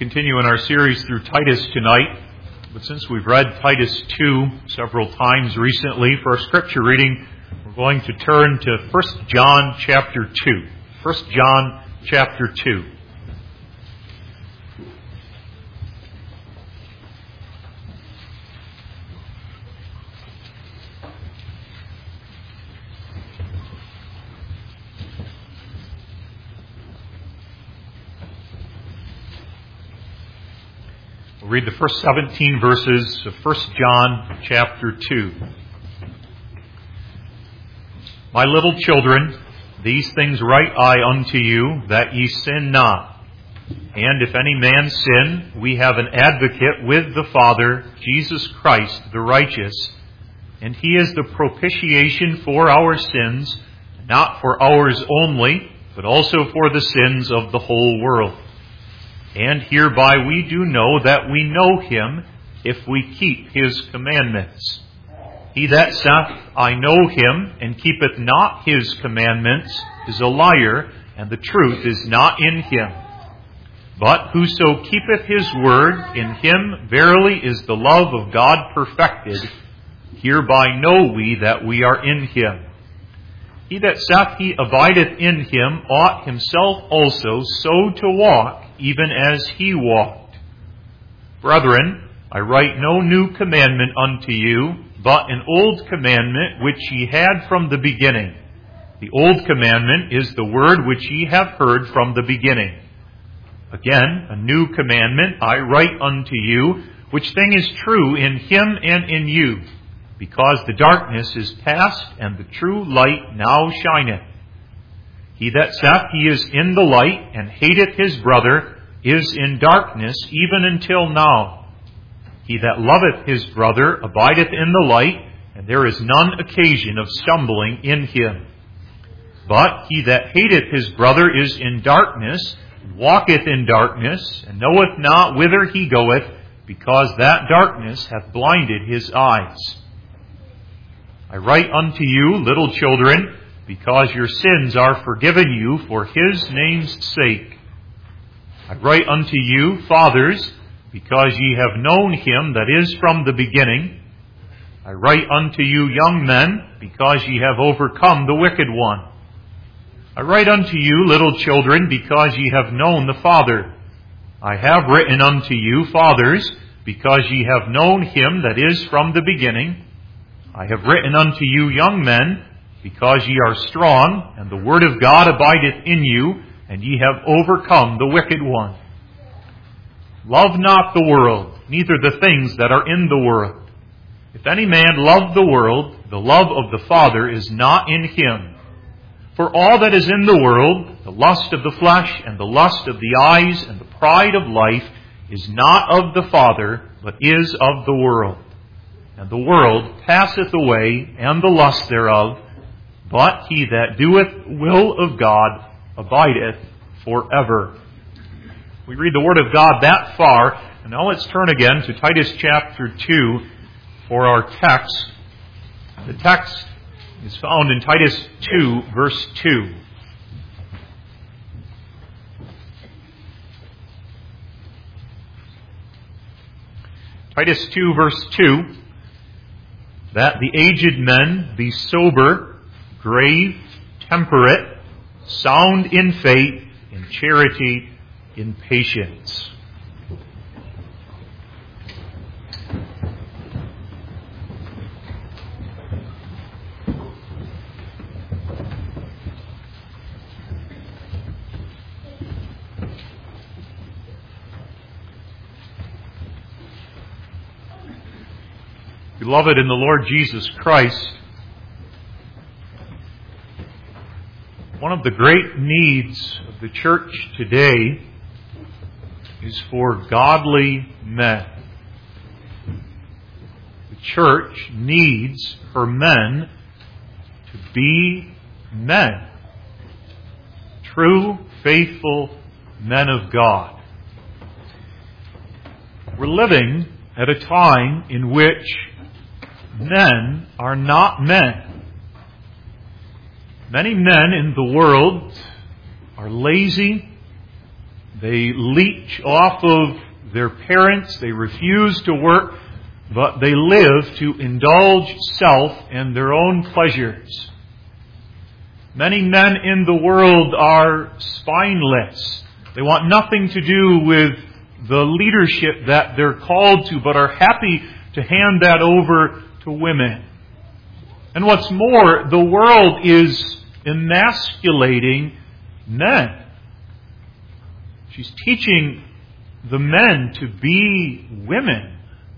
continue in our series through Titus tonight. But since we've read Titus 2 several times recently, for our scripture reading, we're going to turn to 1 John chapter 2. 1 John chapter 2. We'll read the first 17 verses of 1 John chapter 2. My little children, these things write I unto you, that ye sin not. And if any man sin, we have an advocate with the Father, Jesus Christ the righteous. And he is the propitiation for our sins, not for ours only, but also for the sins of the whole world. And hereby we do know that we know him, if we keep his commandments. He that saith, I know him, and keepeth not his commandments, is a liar, and the truth is not in him. But whoso keepeth his word, in him verily is the love of God perfected. Hereby know we that we are in him. He that saith he abideth in him ought himself also so to walk, even as he walked. Brethren, I write no new commandment unto you, but an old commandment which ye had from the beginning. The old commandment is the word which ye have heard from the beginning. Again, a new commandment I write unto you, which thing is true in him and in you, because the darkness is past, and the true light now shineth. He that saith he is in the light, and hateth his brother, is in darkness even until now. He that loveth his brother abideth in the light, and there is none occasion of stumbling in him. But he that hateth his brother is in darkness, walketh in darkness, and knoweth not whither he goeth, because that darkness hath blinded his eyes. I write unto you, little children, because your sins are forgiven you for his name's sake. I write unto you, fathers, because ye have known him that is from the beginning. I write unto you, young men, because ye have overcome the wicked one. I write unto you, little children, because ye have known the Father. I have written unto you, fathers, because ye have known him that is from the beginning. I have written unto you, young men, because ye are strong, and the word of God abideth in you, and ye have overcome the wicked one. Love not the world, neither the things that are in the world. If any man love the world, the love of the Father is not in him. For all that is in the world, the lust of the flesh, and the lust of the eyes, and the pride of life, is not of the Father, but is of the world. And the world passeth away, and the lust thereof, but he that doeth the will of God abideth forever. We read the Word of God that far, and now let's turn again to Titus chapter 2 for our text. The text is found in Titus 2, verse 2. Titus 2, verse 2, that the aged men be sober, grave, temperate, sound in faith, in charity, in patience. Beloved in the Lord Jesus Christ, one of the great needs of the church today is for godly men. The church needs her men to be men. True, faithful men of God. We're living at a time in which men are not men. Many men in the world are lazy, They leech off of their parents. They refuse to work, but they live to indulge self and their own pleasures. Many men in the world are spineless. They want nothing to do with the leadership that they're called to, but are happy to hand that over to women. And what's more, the world is emasculating men. She's teaching the men to be women.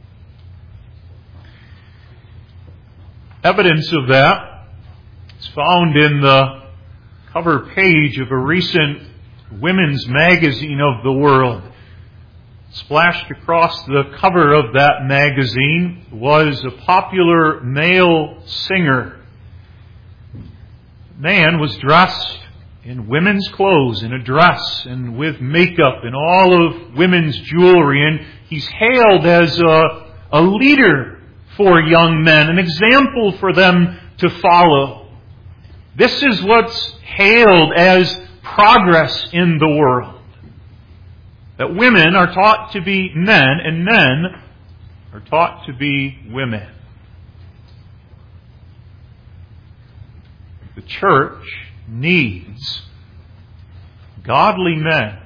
Evidence of that is found in the cover page of a recent women's magazine of the world. Splashed across the cover of that magazine was a popular male singer. The man was dressed in women's clothes, in a dress, and with makeup and all of women's jewelry, and he's hailed as a leader for young men, an example for them to follow. This is what's hailed as progress in the world. That women are taught to be men and men are taught to be women. The church needs godly men.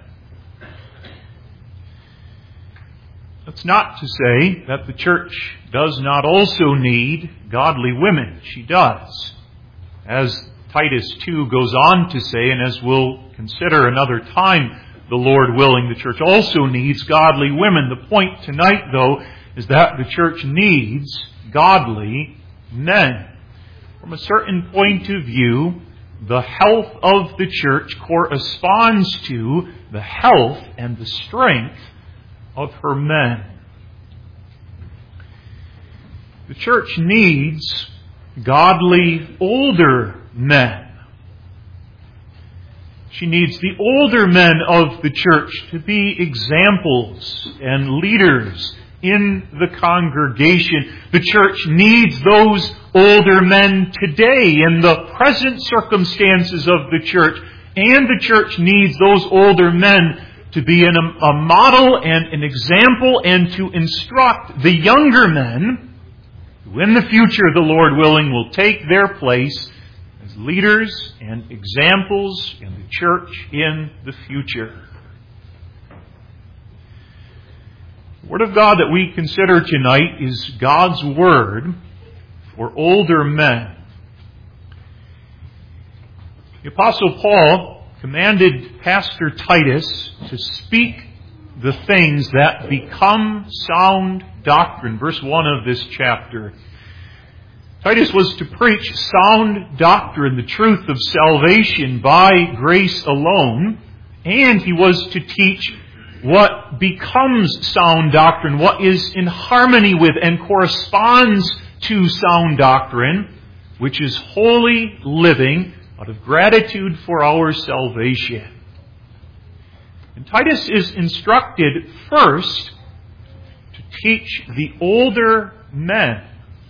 That's not to say that the church does not also need godly women. She does. As Titus 2 goes on to say, and as we'll consider another time, the Lord willing, the church also needs godly women. The point tonight, though, is that the church needs godly men. From a certain point of view, the health of the church corresponds to the health and the strength of her men. The church needs godly older men. She needs the older men of the church to be examples and leaders in the congregation. The church needs those older men today in the present circumstances of the church. And the church needs those older men to be a model and an example and to instruct the younger men who in the future, the Lord willing, will take their place as leaders and examples in the church in the future. The Word of God that we consider tonight is God's Word for older men. The Apostle Paul commanded Pastor Titus to speak the things that become sound doctrine. Verse 1 of this chapter. Titus was to preach sound doctrine, the truth of salvation by grace alone, and he was to teach what becomes sound doctrine, what is in harmony with and corresponds to sound doctrine, which is holy living out of gratitude for our salvation. And Titus is instructed first to teach the older men.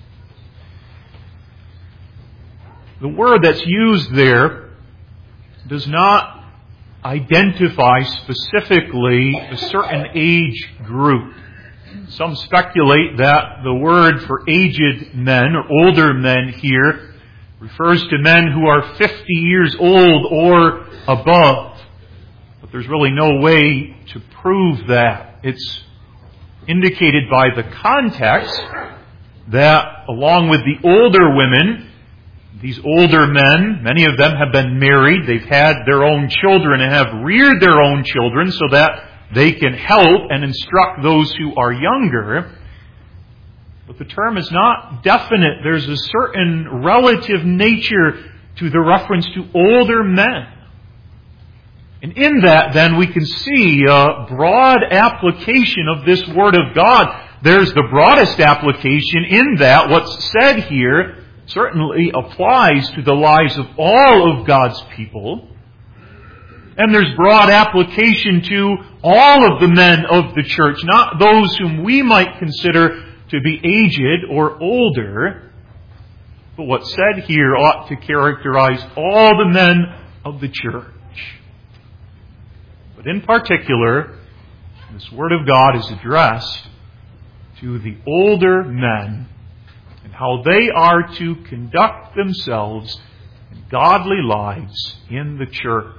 The word that's used there does not identify specifically a certain age group. Some speculate that the word for aged men or older men here refers to men who are 50 years old or above. But there's really no way to prove that. It's indicated by the context that along with the older women, these older men, many of them have been married, they've had their own children and have reared their own children so that they can help and instruct those who are younger. But the term is not definite. There's a certain relative nature to the reference to older men. And in that, then, we can see a broad application of this Word of God. There's the broadest application in that what's said here certainly applies to the lives of all of God's people. And there's broad application to all of the men of the church, not those whom we might consider to be aged or older. But what's said here ought to characterize all the men of the church. But in particular, this Word of God is addressed to the older men and how they are to conduct themselves in godly lives in the church.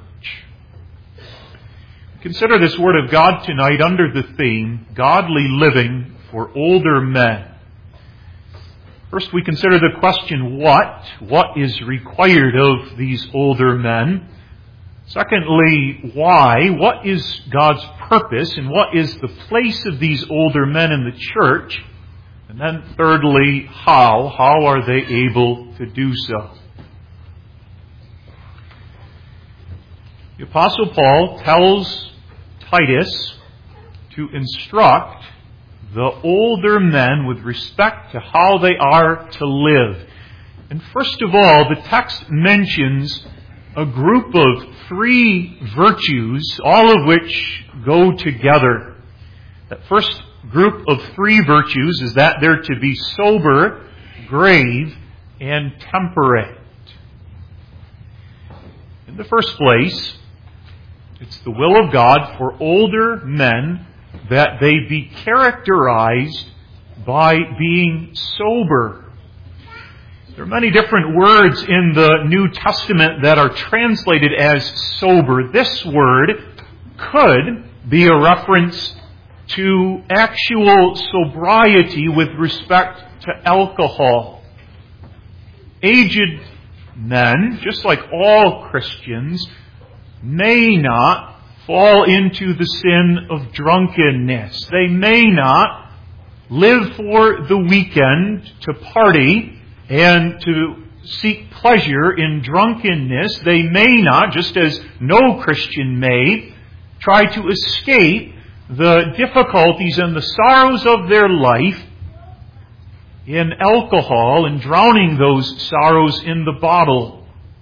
Consider this Word of God tonight under the theme, Godly Living for Older Men. First, we consider the question, what is required of these older men? Secondly, why? What is God's purpose and what is the place of these older men in the church? And then thirdly, how? How are they able to do so? The Apostle Paul tells Titus to instruct the older men with respect to how they are to live. And first of all, the text mentions a group of 3 virtues, all of which go together. That first group of 3 virtues is that they're to be sober, grave, and temperate. In the first place, it's the will of God for older men that they be characterized by being sober. There are many different words in the New Testament that are translated as sober. This word could be a reference to actual sobriety with respect to alcohol. Aged men, just like all Christians, may not fall into the sin of drunkenness. They may not live for the weekend to party and to seek pleasure in drunkenness. They may not, just as no Christian may, try to escape the difficulties and the sorrows of their life in alcohol and drowning those sorrows in the bottle.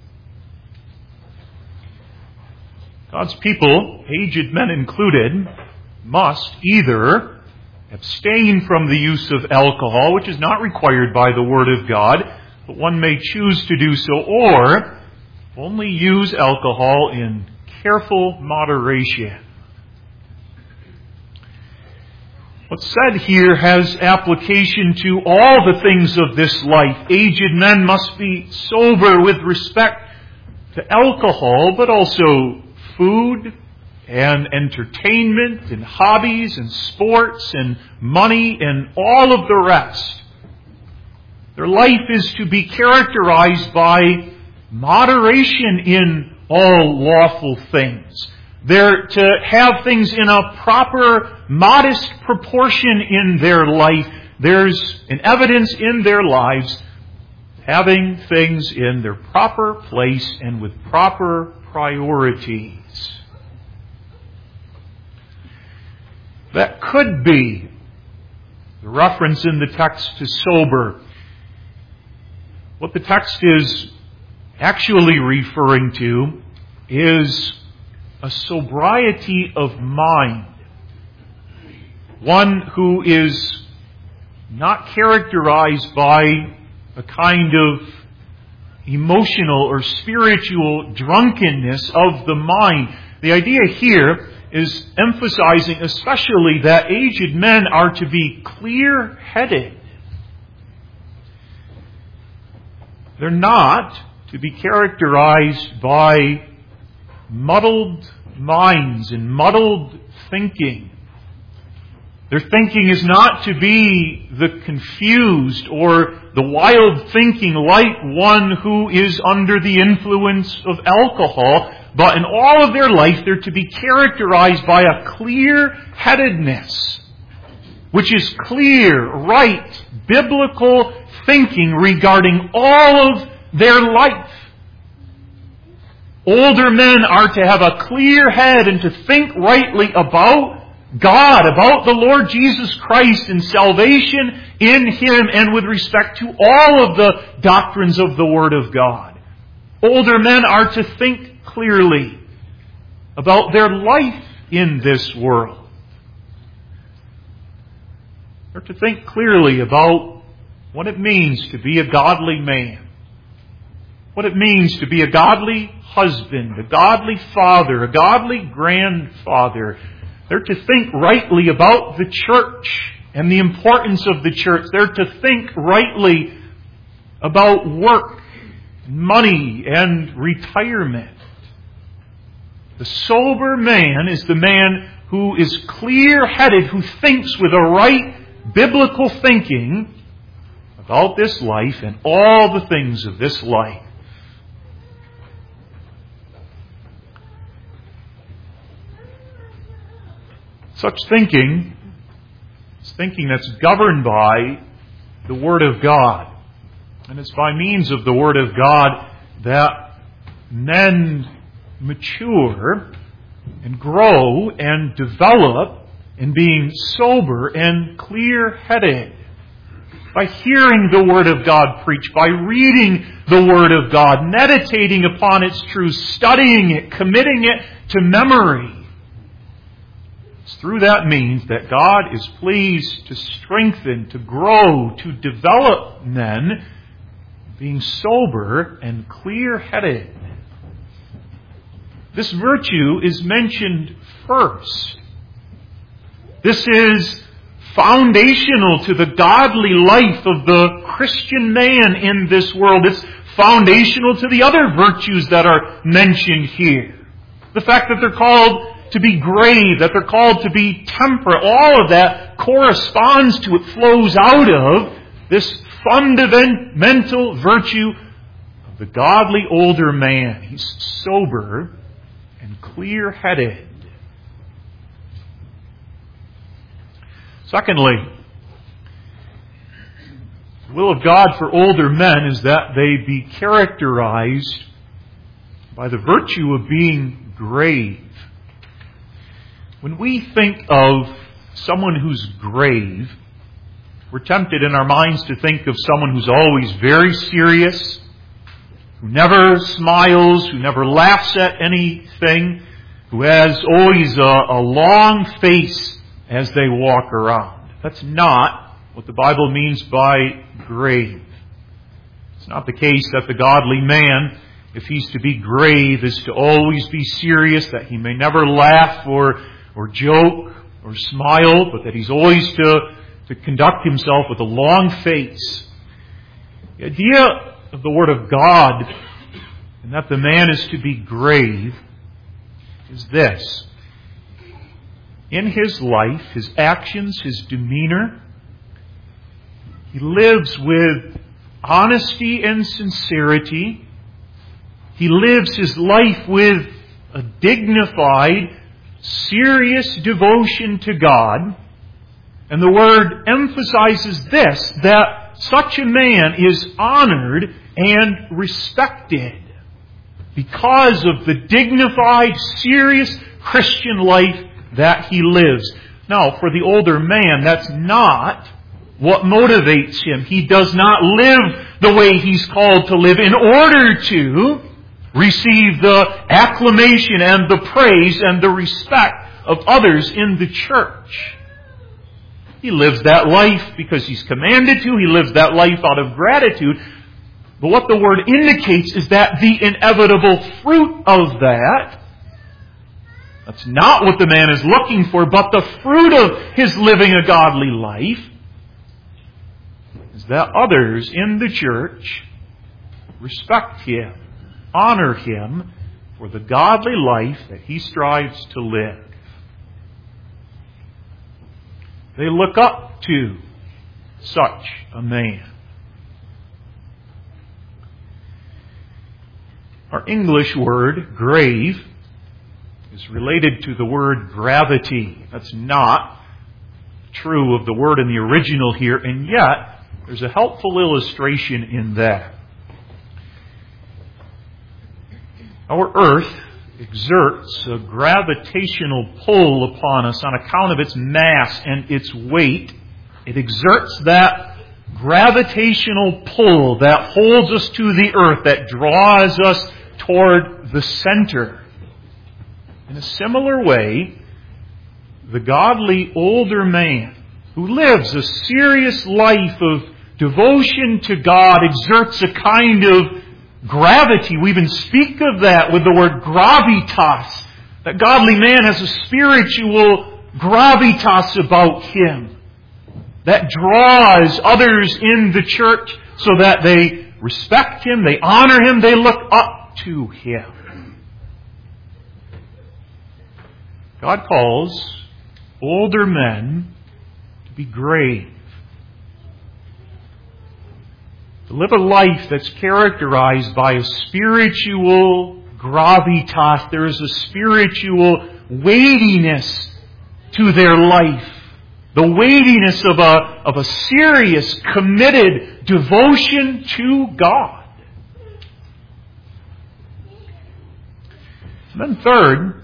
God's people, aged men included, must either abstain from the use of alcohol, which is not required by the Word of God, but one may choose to do so, or only use alcohol in careful moderation. What's said here has application to all the things of this life. Aged men must be sober with respect to alcohol, but also food and entertainment and hobbies and sports and money and all of the rest. Their life is to be characterized by moderation in all lawful things. They're to have things in a proper, modest proportion in their life. There's an evidence in their lives having things in their proper place and with proper priorities. That could be the reference in the text to sober. What the text is actually referring to is a sobriety of mind. One who is not characterized by a kind of emotional or spiritual drunkenness of the mind. The idea here is emphasizing especially that aged men are to be clear-headed. They're not to be characterized by muddled minds and muddled thinking. Their thinking is not to be the confused or the wild thinking like one who is under the influence of alcohol, but in all of their life they're to be characterized by a clear-headedness, which is clear, right, biblical thinking regarding all of their life. Older men are to have a clear head and to think rightly about God, about the Lord Jesus Christ and salvation in Him and with respect to all of the doctrines of the Word of God. Older men are to think clearly about their life in this world. They're to think clearly about what it means to be a godly man. what it means to be a godly husband, a godly father, a godly grandfather. They're to think rightly about the church and the importance of the church. They're to think rightly about work, money, and retirement. The sober man is the man who is clear-headed, who thinks with a right biblical thinking about this life and all the things of this life. Such thinking is thinking that's governed by the Word of God. And it's by means of the Word of God that men mature and grow and develop in being sober and clear-headed. By hearing the Word of God preached, by reading the Word of God, meditating upon its truths, studying it, committing it to memory. It's through that means that God is pleased to strengthen, to grow, to develop men, being sober and clear-headed. This virtue is mentioned first. This is foundational to the godly life of the Christian man in this world. It's foundational to the other virtues that are mentioned here. The fact that they're called to be grave, that they're called to be temperate, all of that corresponds to, it flows out of this fundamental virtue of the godly older man. He's sober and clear-headed. Secondly, the will of God for older men is that they be characterized by the virtue of being grave. When we think of someone who's grave, we're tempted in our minds to think of someone who's always very serious, who never smiles, who never laughs at anything, who has always a long face as they walk around. That's not what the Bible means by grave. It's not the case that the godly man, if he's to be grave, is to always be serious, that he may never laugh or joke or smile, but that he's always to conduct himself with a long face. The idea of the Word of God, and that the man is to be grave, is this. In his life, his actions, his demeanor, he lives with honesty and sincerity. He lives his life with a dignified, serious devotion to God. And the Word emphasizes this, that such a man is honored and respected because of the dignified, serious Christian life that he lives. Now, for the older man, that's not what motivates him. He does not live the way he's called to live in order to receive the acclamation and the praise and the respect of others in the church. He lives that life because he's commanded to. He lives that life out of gratitude. But what the Word indicates is that the inevitable fruit of that's not what the man is looking for, but the fruit of his living a godly life is that others in the church respect him, honor him for the godly life that he strives to live. They look up to such a man. Our English word, grave, is related to the word gravity. That's not true of the word in the original here, and yet there's a helpful illustration in that. Our earth exerts a gravitational pull upon us on account of its mass and its weight. It exerts that gravitational pull that holds us to the earth, that draws us toward the center. In a similar way, the godly older man who lives a serious life of devotion to God exerts a kind of gravity. We even speak of that with the word gravitas. That godly man has a spiritual gravitas about him that draws others in the church so that they respect him, they honor him, they look up to him. God calls older men to be grave, to live a life that's characterized by a spiritual gravitas. There is a spiritual weightiness to their life. The weightiness of a serious, committed devotion to God. And then third,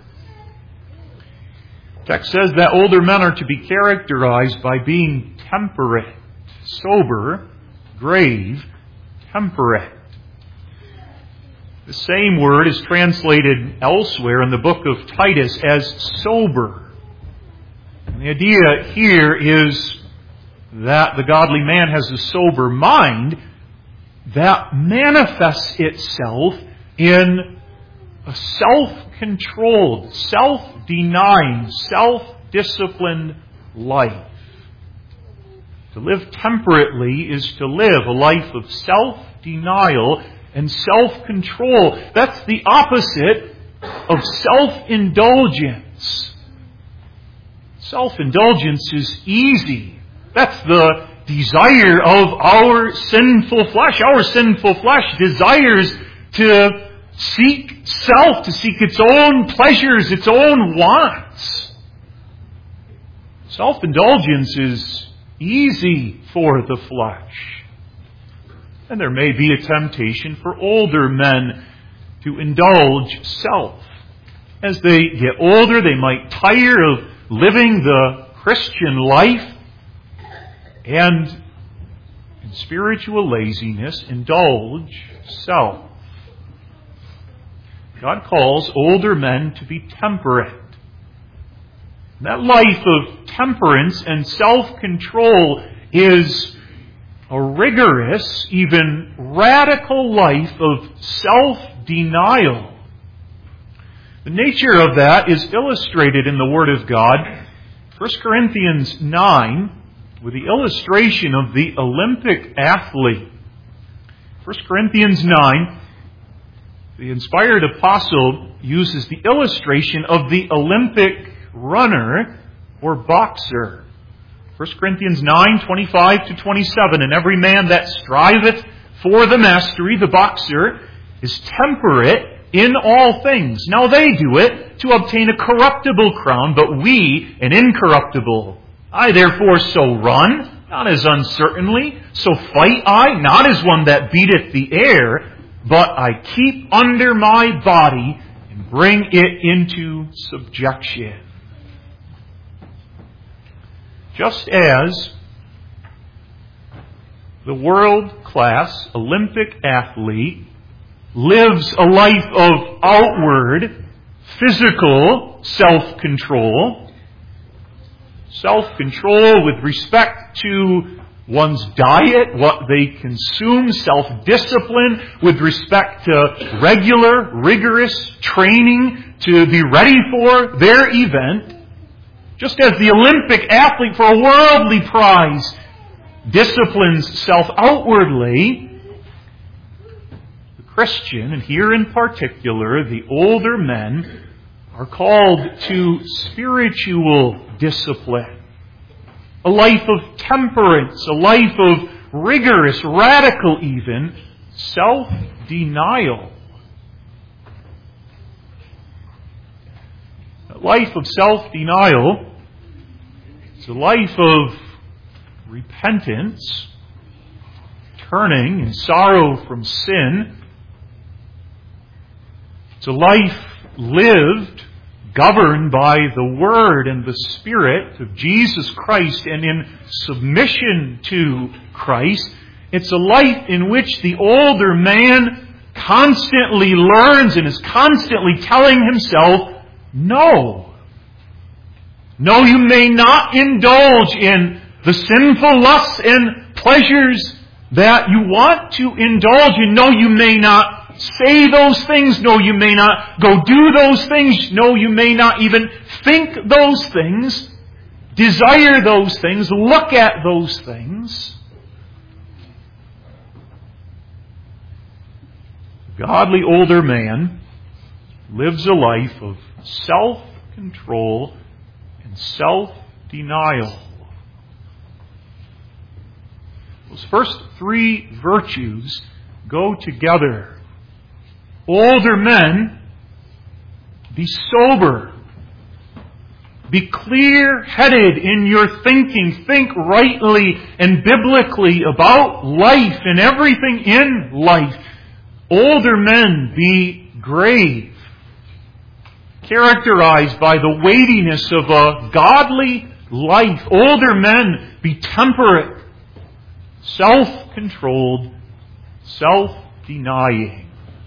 the text says that older men are to be characterized by being temperate, sober, grave, temperate. The same word is translated elsewhere in the book of Titus as sober. And the idea here is that the godly man has a sober mind that manifests itself in a self-controlled, self-denying, self-disciplined life. To live temperately is to live a life of self-denial and self-control. That's the opposite of self-indulgence. Self-indulgence is easy. That's the desire of our sinful flesh. Our sinful flesh desires to seek self, to seek its own pleasures, its own wants. Self-indulgence is easy for the flesh. And there may be a temptation for older men to indulge self. As they get older, they might tire of living the Christian life and in spiritual laziness indulge self. God calls older men to be temperate. That life of temperance and self-control is a rigorous, even radical life of self-denial. The nature of that is illustrated in the Word of God. 1 Corinthians 9, with the illustration of the Olympic athlete. 1 Corinthians 9, the inspired apostle uses the illustration of the Olympic runner or boxer. 1 Corinthians 9, 25 to 27. And every man that striveth for the mastery, the boxer, is temperate in all things. Now they do it to obtain a corruptible crown, but we an incorruptible. I therefore so run, not as uncertainly, so fight I, not as one that beateth the air, but I keep under my body and bring it into subjection. Just as the world-class Olympic athlete lives a life of outward, physical self-control with respect to one's diet, what they consume, self-discipline with respect to regular, rigorous training to be ready for their event. Just as the Olympic athlete for a worldly prize disciplines self outwardly, the Christian, and here in particular, the older men, are called to spiritual discipline. A life of temperance, a life of rigorous, radical even, self-denial. A life of self-denial is a life of repentance, turning in sorrow from sin. It's a life lived, governed by the Word and the Spirit of Jesus Christ and in submission to Christ. It's a life in which the older man constantly learns and is constantly telling himself, no. No, you may not indulge in the sinful lusts and pleasures that you want to indulge in. No, you may not say those things. No, you may not go do those things. No, you may not even think those things, desire those things, look at those things. A godly older man lives a life of self-control and self-denial. Those first three virtues go together. Older men, be sober. Be clear-headed in your thinking. Think rightly and biblically about life and everything in life. Older men, be grave, characterized by the weightiness of a godly life. Older men, be temperate, self-controlled, self-denying.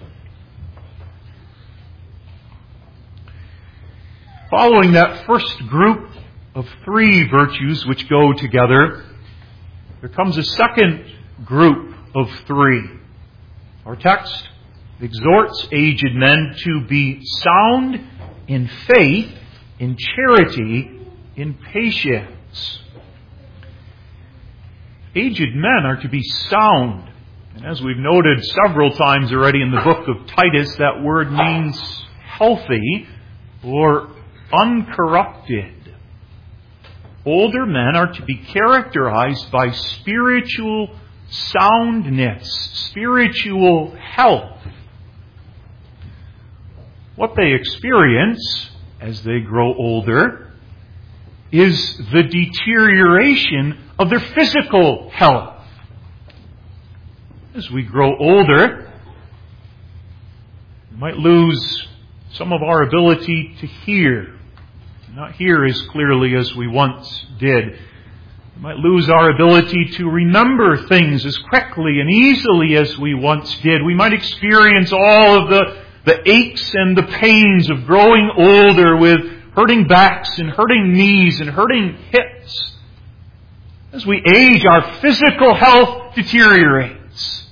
Following that first group of three virtues which go together, there comes a second group of three. Our text exhorts aged men to be sound in faith, in charity, in patience. Aged men are to be sound. And as we've noted several times already in the book of Titus, that word means healthy or uncorrupted. Older men are to be characterized by spiritual soundness, spiritual health. What they experience as they grow older is the deterioration of their physical health. As we grow older, we might lose some of our ability to hear. Not hear as clearly as we once did. We might lose our ability to remember things as quickly and easily as we once did. We might experience all of the aches and the pains of growing older with hurting backs and hurting knees and hurting hips. As we age, our physical health deteriorates.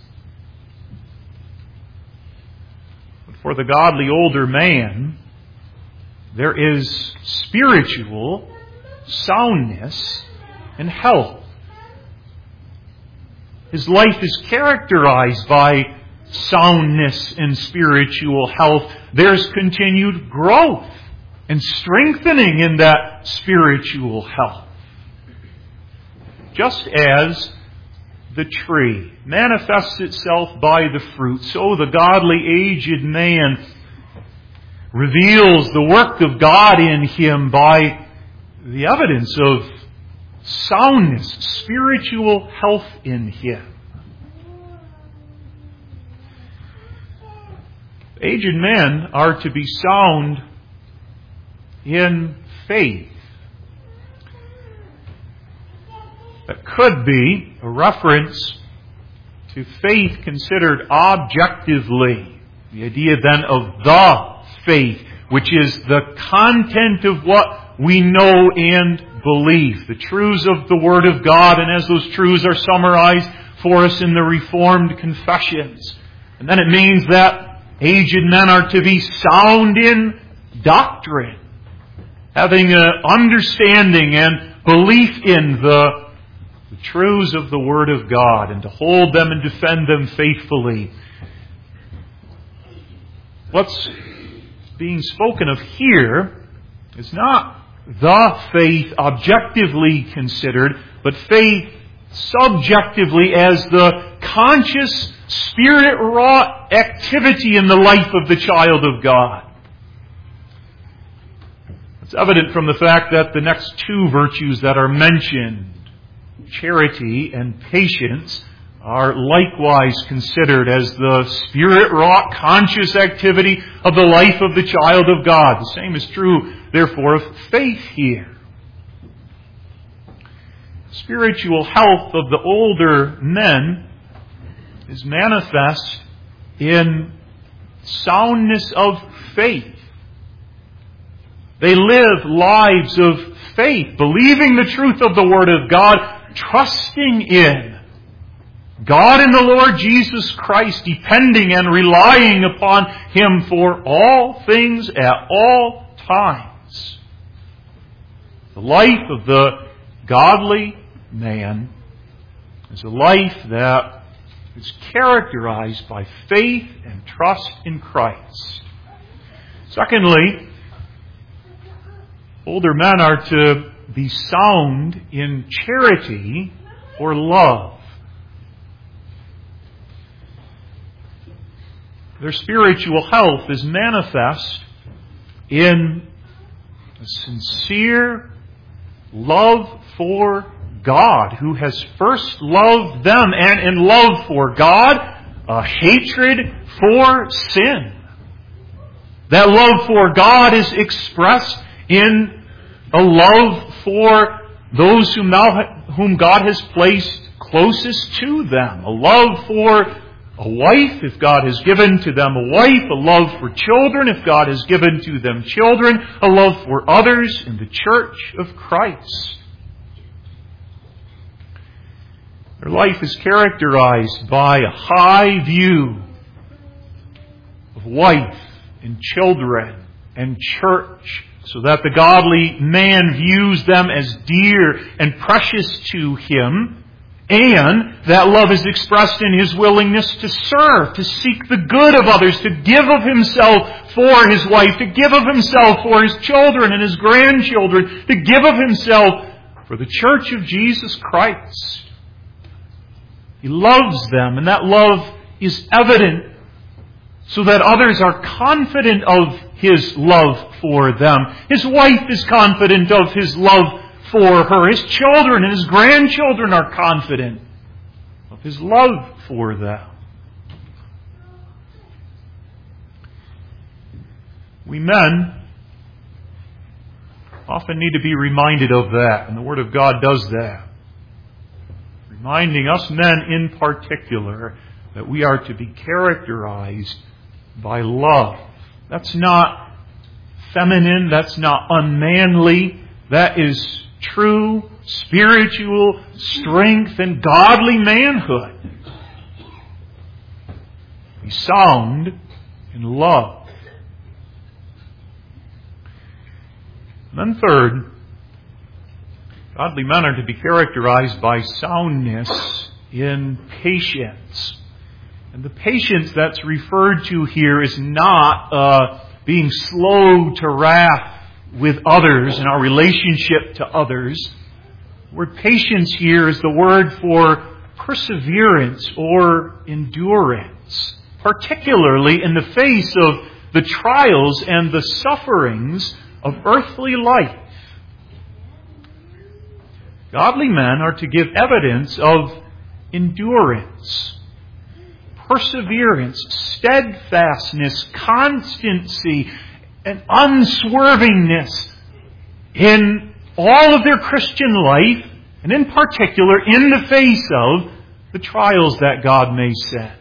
But for the godly older man, there is spiritual soundness and health. His life is characterized by soundness and spiritual health. There's continued growth and strengthening in that spiritual health. Just as the tree manifests itself by the fruit, so the godly aged man reveals the work of God in him by the evidence of soundness, spiritual health in him. Aged men are to be sound in faith. That could be a reference to faith considered objectively. The idea then of the faith, which is the content of what we know and believe. The truths of the Word of God, and as those truths are summarized for us in the Reformed confessions. And then it means that aged men are to be sound in doctrine, having an understanding and belief in the truths of the Word of God, and to hold them and defend them faithfully. What's being spoken of here is not the faith objectively considered, but faith subjectively as the conscious, Spirit-wrought activity in the life of the child of God. It's evident from the fact that the next two virtues that are mentioned, charity and patience, are likewise considered as the Spirit-wrought conscious activity of the life of the child of God. The same is true, therefore, of faith here. Spiritual health of the older men is manifest in soundness of faith. They live lives of faith, believing the truth of the Word of God, trusting in God in the Lord Jesus Christ, depending and relying upon Him for all things at all times. The life of the godly man is a life that is characterized by faith and trust in Christ. Secondly, older men are to be sound in charity or love. Their spiritual health is manifest in a sincere love for God, who has first loved them, and in love for God, a hatred for sin. That love for God is expressed in a love for those whom God has placed closest to them. A love for a wife, if God has given to them a wife. A love for children, if God has given to them children. A love for others in the church of Christ. Their life is characterized by a high view of wife and children and church, so that the godly man views them as dear and precious to him, and that love is expressed in his willingness to serve, to seek the good of others, to give of himself for his wife, to give of himself for his children and his grandchildren, to give of himself for the church of Jesus Christ. He loves them, and that love is evident so that others are confident of his love for them. His wife is confident of his love for her. His children and his grandchildren are confident of his love for them. We men often need to be reminded of that, and the Word of God does that. Reminding us men in particular that we are to be characterized by love. That's not feminine, that's not unmanly, that is true spiritual strength and godly manhood. Be sound in love. And then third, godly men are to be characterized by soundness in patience. And the patience that's referred to here is not being slow to wrath with others in our relationship to others. The word patience here is the word for perseverance or endurance, particularly in the face of the trials and the sufferings of earthly life. Godly men are to give evidence of endurance, perseverance, steadfastness, constancy, and unswervingness in all of their Christian life, and in particular in the face of the trials that God may send.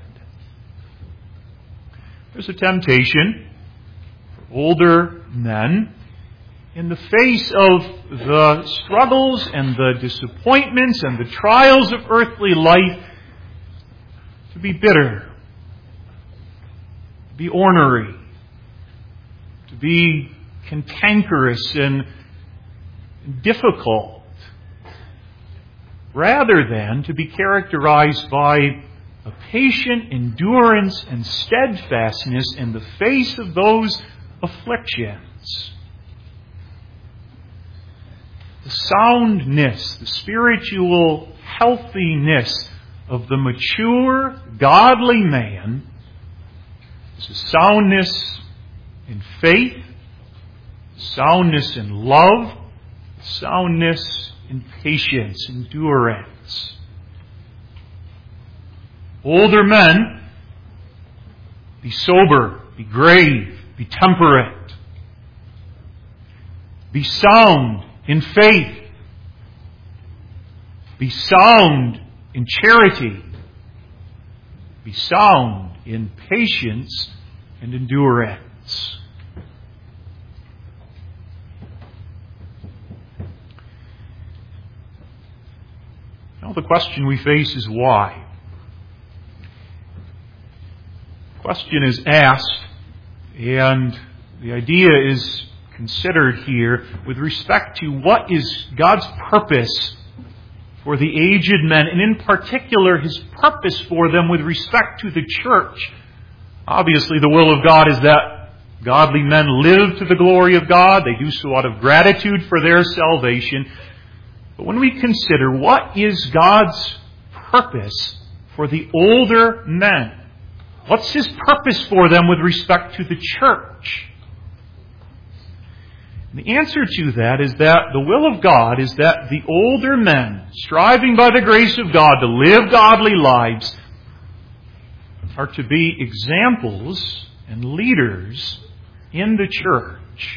There's a temptation for older men in the face of the struggles and the disappointments and the trials of earthly life to be bitter, to be ornery, to be cantankerous and difficult, rather than to be characterized by a patient endurance and steadfastness in the face of those afflictions. The soundness, the spiritual healthiness of the mature, godly man is a soundness in faith, soundness in love, soundness in patience, endurance. Older men, be sober, be grave, be temperate. Be sound in faith. Be sound in charity. Be sound in patience and endurance. Now the question we face is why? question is asked, and the idea is considered here with respect to what is God's purpose for the aged men, and in particular His purpose for them with respect to the church. Obviously, the will of God is that godly men live to the glory of God. They do so out of gratitude for their salvation. But when we consider what is God's purpose for the older men, what's His purpose for them with respect to the church? And the answer to that is that the will of God is that the older men, striving by the grace of God to live godly lives, are to be examples and leaders in the church.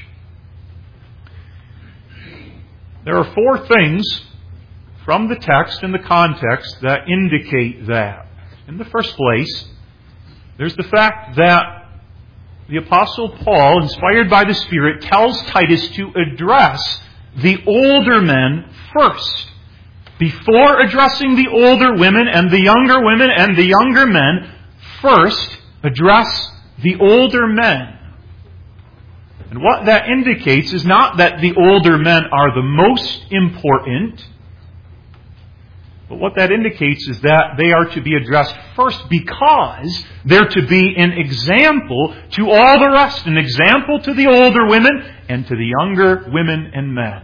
There are four things from the text and the context that indicate that. In the first place, there's the fact that the Apostle Paul, inspired by the Spirit, tells Titus to address the older men first. Before addressing the older women and the younger men, first address the older men. And what that indicates is not that the older men are the most important, but what that indicates is that they are to be addressed first because they're to be an example to all the rest, an example to the older women and to the younger women and men.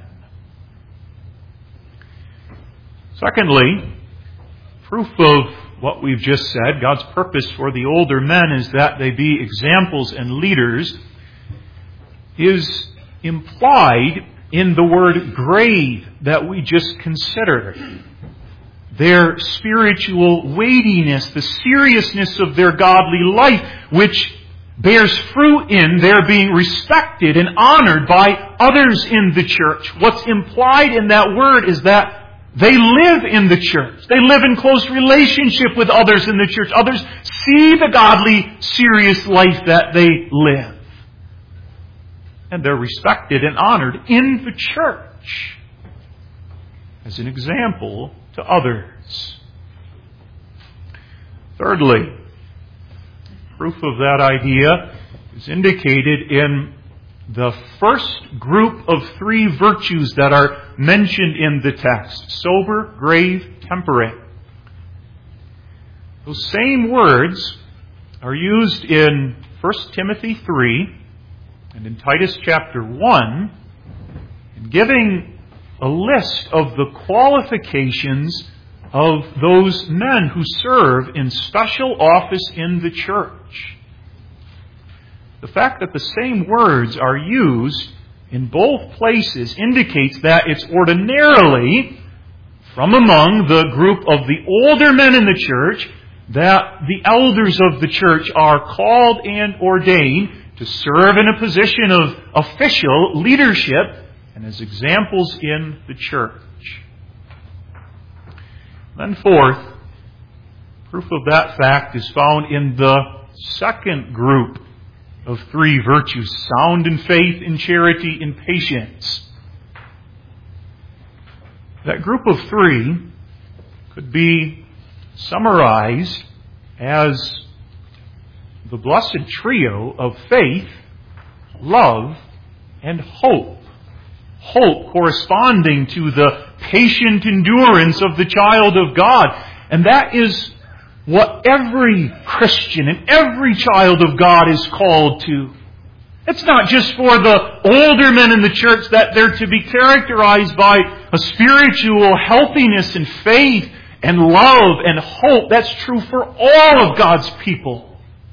Secondly, proof of what we've just said, God's purpose for the older men is that they be examples and leaders, is implied in the word grave that we just considered. Their spiritual weightiness, the seriousness of their godly life, which bears fruit in their being respected and honored by others in the church. What's implied in that word is that they live in the church. They live in close relationship with others in the church. Others see the godly, serious life that they live. And they're respected and honored in the church as an example to others. Thirdly, proof of that idea is indicated in the first group of three virtues that are mentioned in the text: sober, grave, temperate. Those same words are used in 1 Timothy 3 and in Titus chapter 1, in giving a list of the qualifications of those men who serve in special office in the church. The fact that the same words are used in both places indicates that it's ordinarily from among the group of the older men in the church that the elders of the church are called and ordained to serve in a position of official leadership and as examples in the church. Then fourth, proof of that fact is found in the second group of three virtues: sound in faith, in charity, in patience. That group of three could be summarized as the blessed trio of faith, love, and hope. Hope corresponding to the patient endurance of the child of God. And that is what every Christian and every child of God is called to. It's not just for the older men in the church that they're to be characterized by a spiritual healthiness and faith and love and hope. That's true for all of God's people.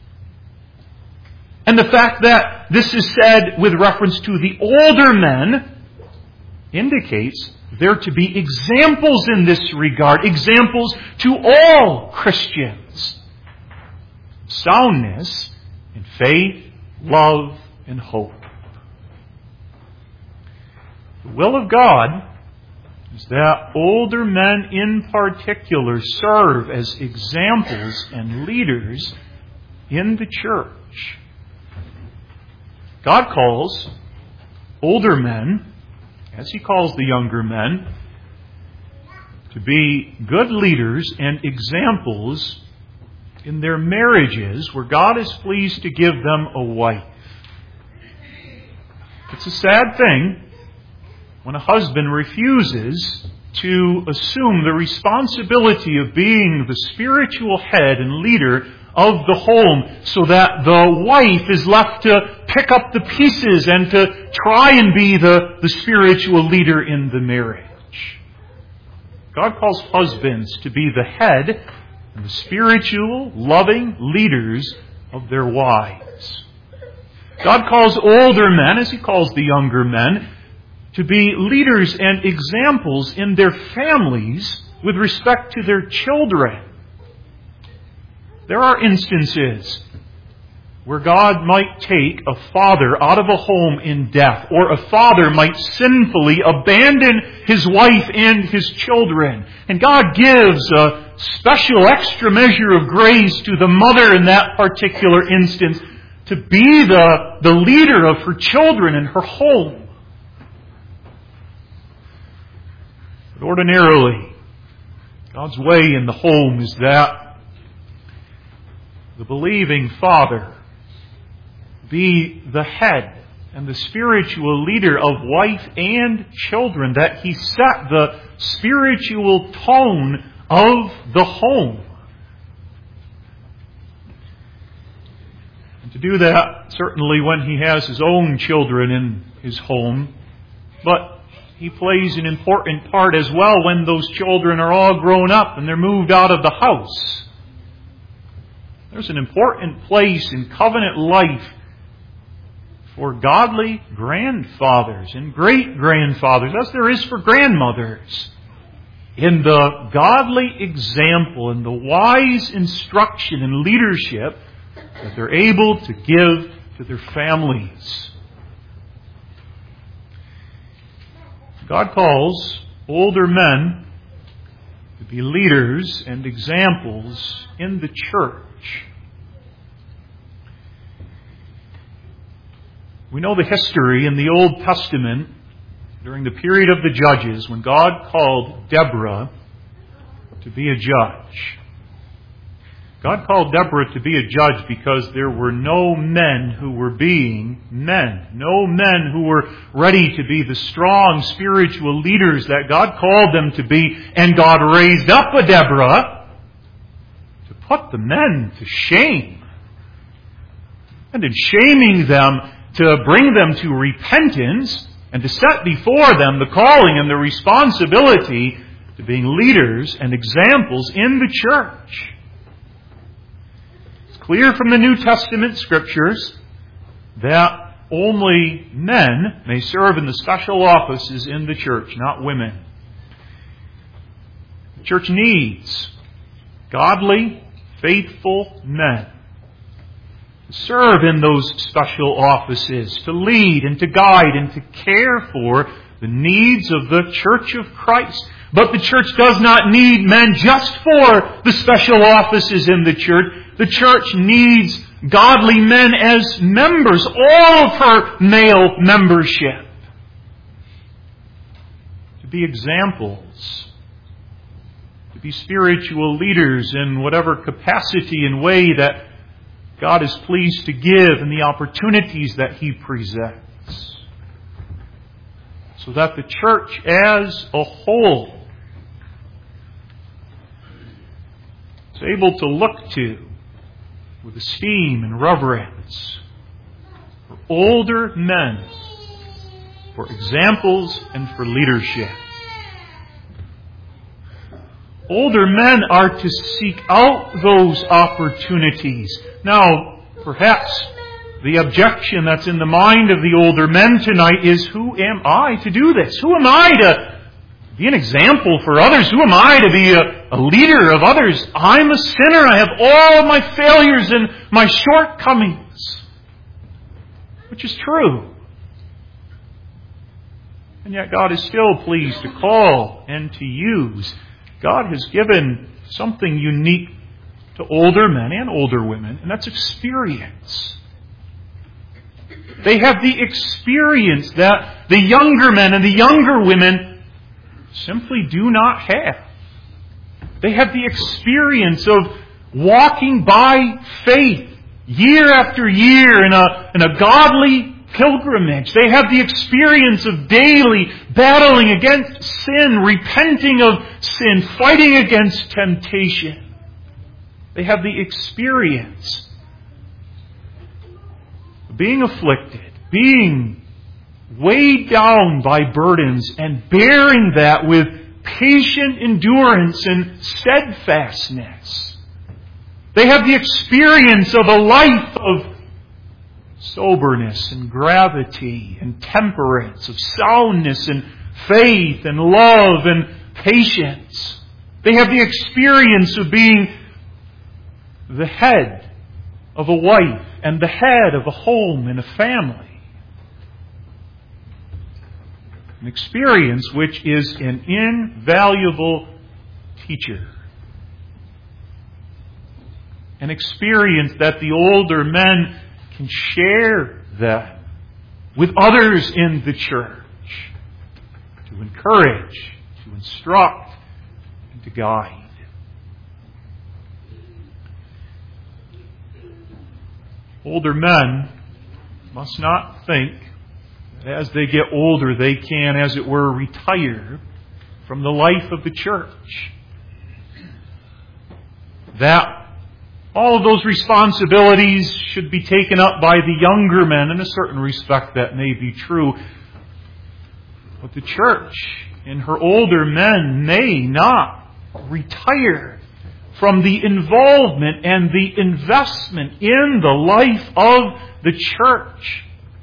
And the fact that this is said with reference to the older men indicates they're to be examples in this regard, examples to all Christians. Soundness in faith, love, and hope. The will of God is that older men in particular serve as examples and leaders in the church. God calls older men, as He calls the younger men, to be good leaders and examples in their marriages where God is pleased to give them a wife. It's a sad thing when a husband refuses to assume the responsibility of being the spiritual head and leader of the home, so that the wife is left to pick up the pieces and to try and be the spiritual leader in the marriage. God calls husbands to be the head and the spiritual, loving leaders of their wives. God calls older men, as He calls the younger men, to be leaders and examples in their families with respect to their children. There are instances where God might take a father out of a home in death, or a father might sinfully abandon his wife and his children. And God gives a special extra measure of grace to the mother in that particular instance to be the leader of her children and her home. But ordinarily, God's way in the home is that the believing father be the head and the spiritual leader of wife and children, that he set the spiritual tone of the home. And to do that, certainly when he has his own children in his home, but he plays an important part as well when those children are all grown up and they're moved out of the house. There's an important place in covenant life for godly grandfathers and great-grandfathers, as there is for grandmothers, in the godly example and the wise instruction and leadership that they're able to give to their families. God calls older men to be leaders and examples in the church. We know the history in the Old Testament during the period of the Judges when God called Deborah to be a judge. God called Deborah to be a judge because there were no men who were being men. No men who were ready to be the strong spiritual leaders that God called them to be. And God raised up a Deborah to put the men to shame. And in shaming them, to bring them to repentance and to set before them the calling and the responsibility to being leaders and examples in the church. It's clear from the New Testament Scriptures that only men may serve in the special offices in the church, not women. The church needs godly, faithful men to serve in those special offices, to lead and to guide and to care for the needs of the Church of Christ. But the church does not need men just for the special offices in the church. The church needs godly men as members, all of her male membership, to be examples, to be spiritual leaders in whatever capacity and way that God is pleased to give and the opportunities that He presents. So that the church as a whole is able to look to with esteem and reverence for older men, for examples and for leadership. Older men are to seek out those opportunities. Now, perhaps the objection that's in the mind of the older men tonight is, who am I to do this? Who am I to be an example for others? Who am I to be a leader of others? I'm a sinner. I have all of my failures and my shortcomings. Which is true. And yet God is still pleased to call and to use. God has given something unique to older men and older women, and that's experience. They have the experience that the younger men and the younger women simply do not have. They have the experience of walking by faith year after year in a godly pilgrimage. They have the experience of daily battling against sin, repenting of sin, fighting against temptation. They have the experience of being afflicted, being weighed down by burdens, and bearing that with patient endurance and steadfastness. They have the experience of a life of soberness and gravity and temperance, of soundness and faith and love and patience. They have the experience of being the head of a wife and the head of a home and a family. An experience which is an invaluable teacher. An experience that the older men can share that with others in the church to encourage, to instruct, and to guide. Older men must not think that as they get older they can, as it were, retire from the life of the church. That all of those responsibilities should be taken up by the younger men. In a certain respect, that may be true. But the church, in her older men, may not retire from the involvement and the investment in the life of the church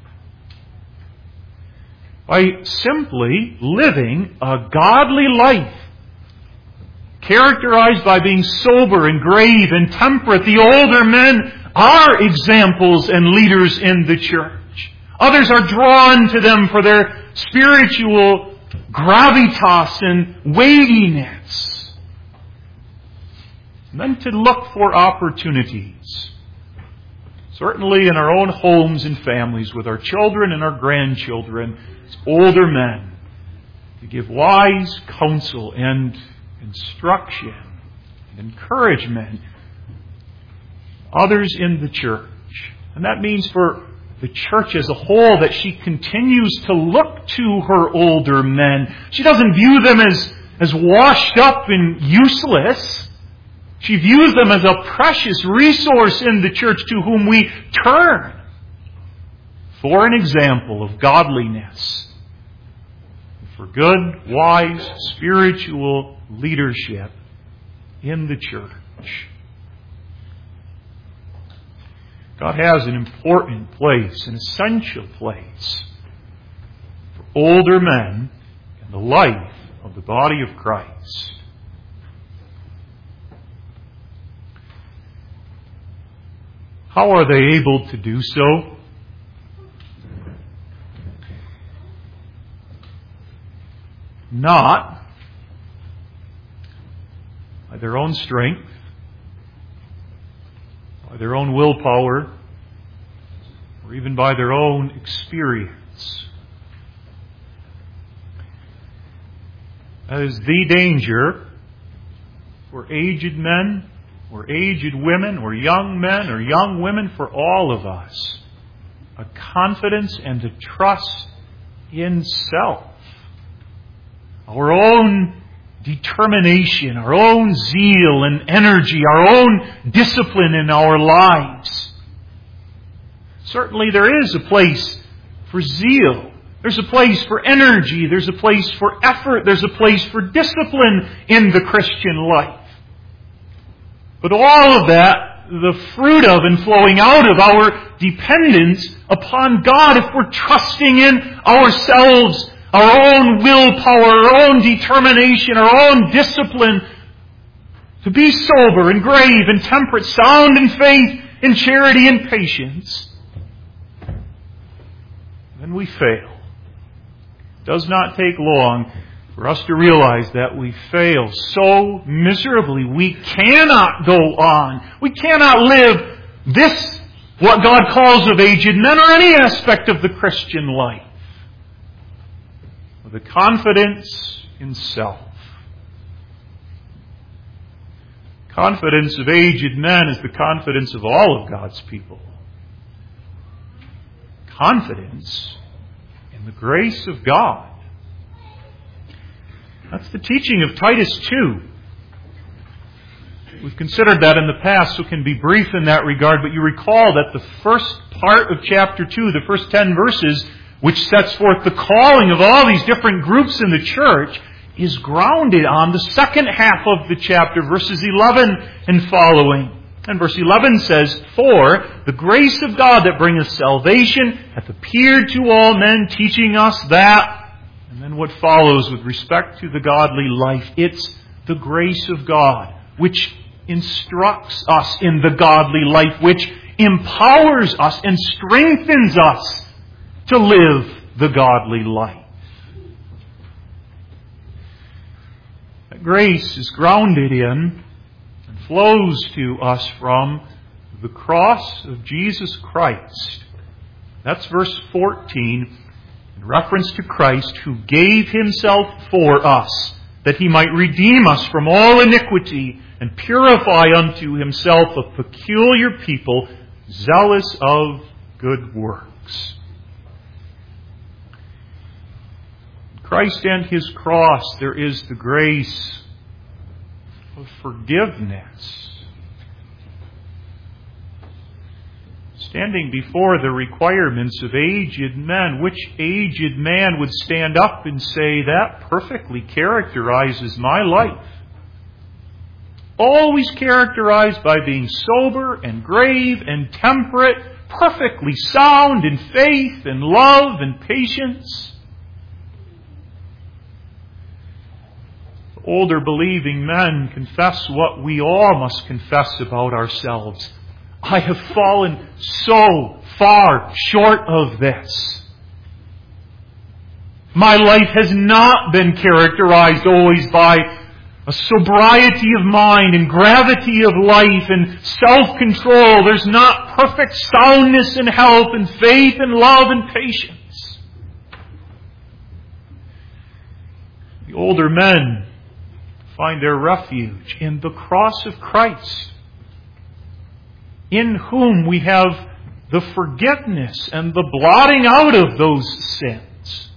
by simply living a godly life, characterized by being sober and grave and temperate. The older men are examples and leaders in the church. Others are drawn to them for their spiritual gravitas and weightiness. And then to look for opportunities, certainly in our own homes and families, with our children and our grandchildren, as older men, to give wise counsel and instruction and encouragement others in the church. And that means for the church as a whole that she continues to look to her older men. She doesn't view them as washed up and useless. She views them as a precious resource in the church to whom we turn for an example of godliness, for good, wise, spiritual leadership in the church. God has an important place, an essential place for older men in the life of the body of Christ. How are they able to do so? Not by their own strength, by their own willpower, or even by their own experience. That is the danger for aged men, or aged women, or young men, or young women, for all of us. A confidence and a trust in self. Our own determination, our own zeal and energy, our own discipline in our lives. Certainly there is a place for zeal. There's a place for energy. There's a place for effort. There's a place for discipline in the Christian life. But all of that, the fruit of and flowing out of our dependence upon God, if we're trusting in ourselves, our own willpower, our own determination, our own discipline to be sober and grave and temperate, sound in faith, in charity and patience, then we fail. It does not take long for us to realize that we fail so miserably. We cannot go on. We cannot live this, what God calls of aged men, or any aspect of the Christian life, with a confidence in self. Confidence of aged men is the confidence of all of God's people. Confidence in the grace of God. That's the teaching of Titus 2. We've considered that in the past, so can be brief in that regard, but you recall that the first part of chapter 2, the first 10 verses, which sets forth the calling of all these different groups in the church, is grounded on the second half of the chapter, verses 11 and following. And verse 11 says, "For the grace of God that bringeth salvation hath appeared to all men, teaching us that," and then what follows with respect to the godly life. It's the grace of God which instructs us in the godly life, which empowers us and strengthens us to live the godly life. That grace is grounded in and flows to us from the cross of Jesus Christ. That's verse 14, in reference to Christ, who gave Himself for us, that He might redeem us from all iniquity and purify unto Himself a peculiar people, zealous of good works. In Christ and His cross, there is the grace of forgiveness. Standing before the requirements of aged men, which aged man would stand up and say, "That perfectly characterizes my life"? Always characterized by being sober and grave and temperate, perfectly sound in faith and love and patience. Older believing men confess what we all must confess about ourselves. I have fallen so far short of this. My life has not been characterized always by a sobriety of mind and gravity of life and self-control. There's not perfect soundness and health and faith and love and patience. The older men find their refuge in the cross of Christ, in whom we have the forgiveness and the blotting out of those sins,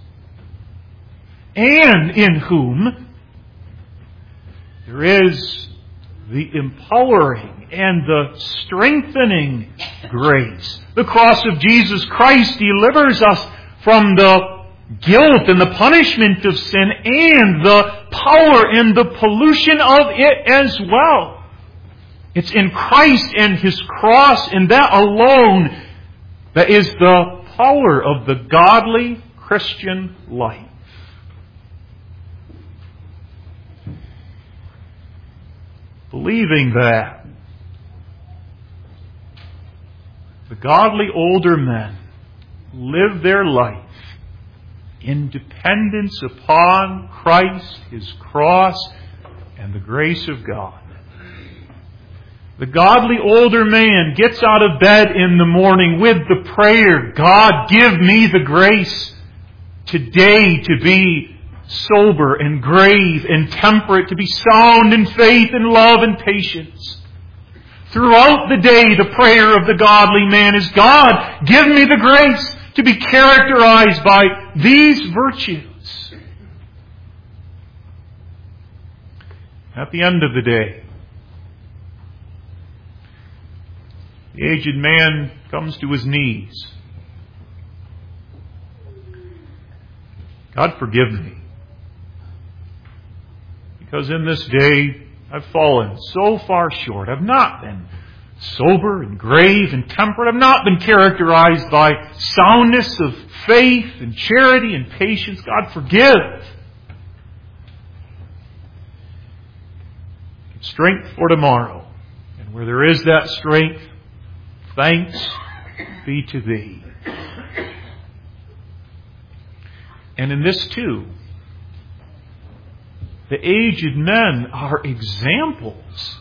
and in whom there is the empowering and the strengthening grace. The cross of Jesus Christ delivers us from the guilt and the punishment of sin and the power and the pollution of it as well. It's in Christ and His cross, and that alone, that is the power of the godly Christian life. Believing that, the godly older men live their life in dependence upon Christ, His cross, and the grace of God. The godly older man gets out of bed in the morning with the prayer, "God, give me the grace today to be sober and grave and temperate, to be sound in faith and love and patience." Throughout the day, the prayer of the godly man is, "God, give me the grace to be characterized by these virtues." At the end of the day, the aged man comes to his knees. "God, forgive me, because in this day I've fallen so far short. I've not been sober and grave and temperate. I've not been characterized by soundness of faith and charity and patience. God, forgive. Strength for tomorrow. And where there is that strength, thanks be to Thee." And in this too, the aged men are examples.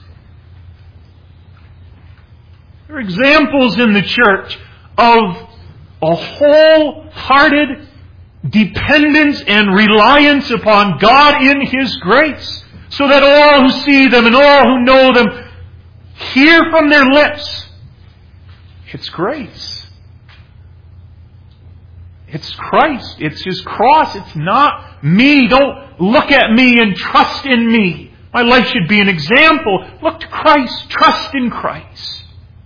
They're examples in the church of a wholehearted dependence and reliance upon God in His grace, so that all who see them and all who know them hear from their lips, it's grace. It's Christ. It's His cross. It's not me. Don't look at me and trust in me. My life should be an example. Look to Christ. Trust in Christ.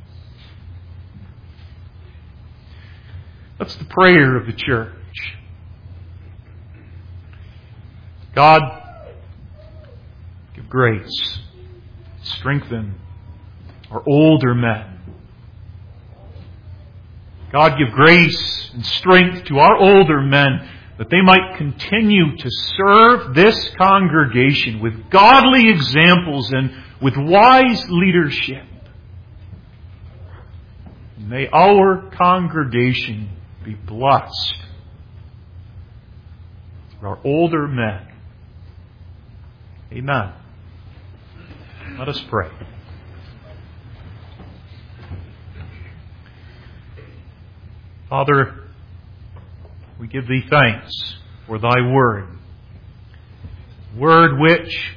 That's the prayer of the church. God, give grace. Strengthen our older men. God, give grace and strength to our older men that they might continue to serve this congregation with godly examples and with wise leadership. May our congregation be blessed through our older men. Amen. Let us pray. Father, we give Thee thanks for Thy Word. Word which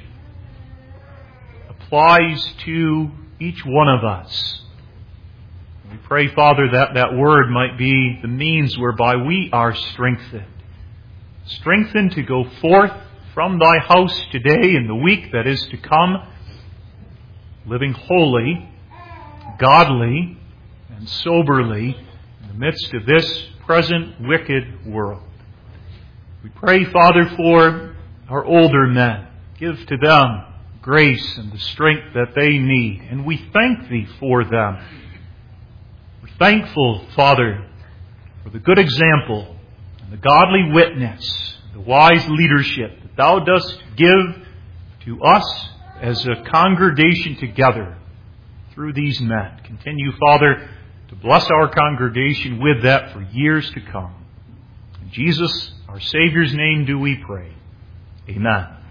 applies to each one of us. We pray, Father, that that Word might be the means whereby we are strengthened. Strengthened to go forth from Thy house today and the week that is to come, living holy, godly, and soberly in the midst of this present wicked world. We pray, Father, for our older men. Give to them grace and the strength that they need. And we thank Thee for them. We're thankful, Father, for the good example and the godly witness, the wise leadership that Thou dost give to us as a congregation together through these men. Continue, Father, to bless our congregation with that for years to come. In Jesus, our Savior's name, do we pray. Amen.